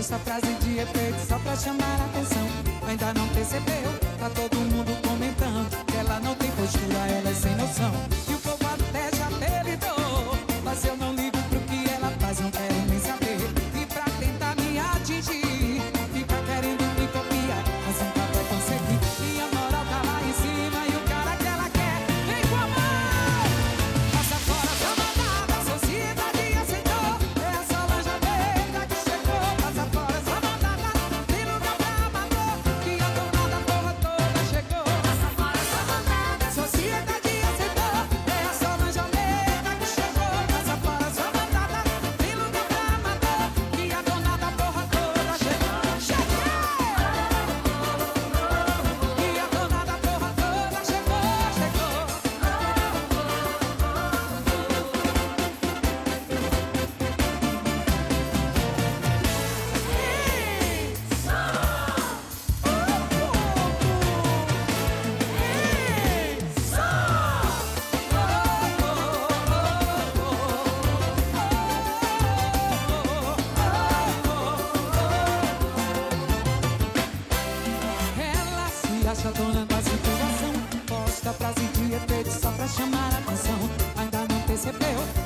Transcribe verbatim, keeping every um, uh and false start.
Posta frase de efeito só pra chamar a atenção. Ainda não percebeu, tá todo mundo comentando que ela não tem postura, ela é sem noção. E o povo até já apelidou, mas eu não ligo pro que ela faz, não quero nem saber. E pra tentar me atingir, fica querendo me copiar, mas nunca vai conseguir. Minha moral tá lá em cima e o cara que ela quer vem com a mão. Passa fora, sua mandada, a sociedade aceitou. É a Solange Almeida que chegou. Passa fora, sua mandada, tem lugar pra amador, que a dona da porra toda chegou. Passa fora, sua mandada, a sociedade aceitou. É a Solange Almeida que chegou. Passa fora, sua mandada, tem lugar pra amador, que a dona da porra toda chegou. Cheguei! Que a dona da porra toda chegou, chegou. Ela se acha dona da situação, posta frase de efeito só pra chamar a atenção. Ainda não percebeu,